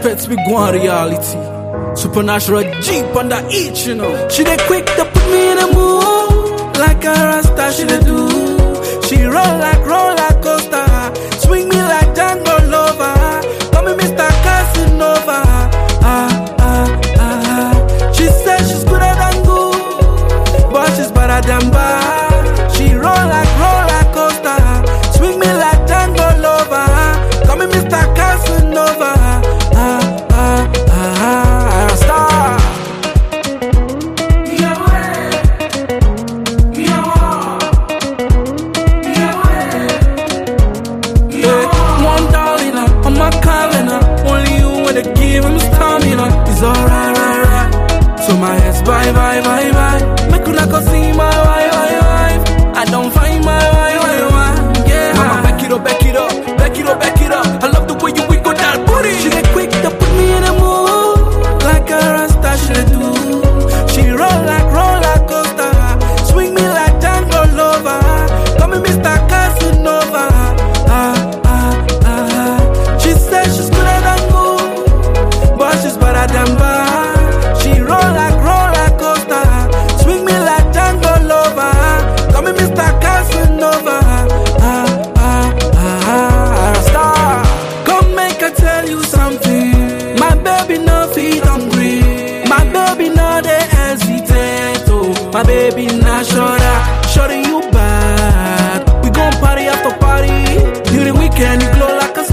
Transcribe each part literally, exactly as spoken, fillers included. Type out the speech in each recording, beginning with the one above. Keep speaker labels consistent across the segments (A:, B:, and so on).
A: respect me go on reality. Supernatural Jeep under each, you know. She dey quick to put me in a mood, like a rasta she dey do. She roll like roller coaster, swing me like Django Lover. Call me Mister Casanova. Ah ah ah. She says she's gooder than good, but she's better than bad. She roll like roller coaster, swing me like Django Lover. Call me Mister Casanova. Ah ah ah. Star. Give him stamina, it's alright, right, right. So my head's bye, bye, bye, bye. Make una go see my wife, wife, wife. I don't find my wife, wife, wife. Yeah. Mama, back it up, back it up, back it up, back it up. I love the way you wiggle that booty. She get quick to put me in a mood, like a rasta she dey do. She roll like roller coaster, swing me like Django Lover. Call me Mister Casanova. Ah ah ah. She says she's gooder than good, but she's better than bad. She roll like roller coaster, swing me like Django Lover. Call me Mister Casanova. Ah ah ah ah. Star. Come make I tell you something. My baby no feed hungry. My baby no dey hesitate. Oh, my baby not shoulder, shoulder you bad. We gon' party after party. During weekend you glow like a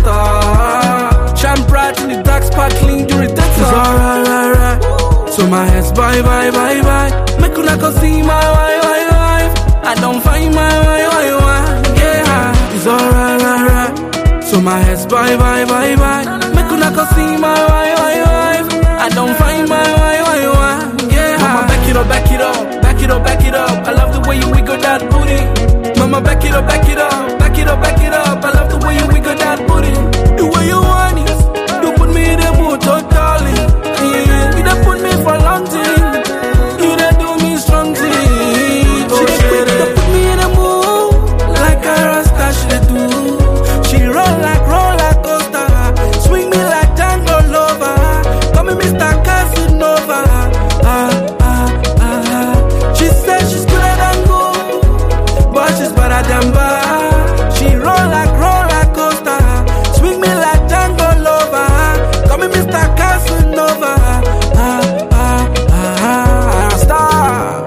A: star. Shine bright in the dark, sparkling during the time. It's alright, right, right. So my head's bye, bye, bye, bye. Make una go see my wife, wife, wife. I don't find my wife, wife, wife. Yeah, it's alright, right, right. So my head's bye, bye, bye, bye. Make una go see my wife, wife, wife. I don't find my wife, wife, wife. Yeah, mama, back it up, back it up, back it up, back it up. I love the way you wiggle that booty. Mama, back it up, back it up, back it up, back it up. I love the way you wiggle that booty. The way you want it. You put me in the mood totally. Yeah, you done put me for long thing. You done do me strong thing. Oh, she quick to put me in the mood, like a rasta she dey do. She roll like roller coaster, swing me like Django Lover. Call me Mister Casanova. Ah ah ah. She says she's gooder than good, but she's better than bad. She roll like roller coaster, swing me like Django Lover. Call me Mister Casanova. Ah ah ah. Star.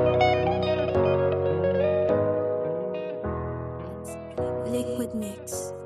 B: Liquid Mix.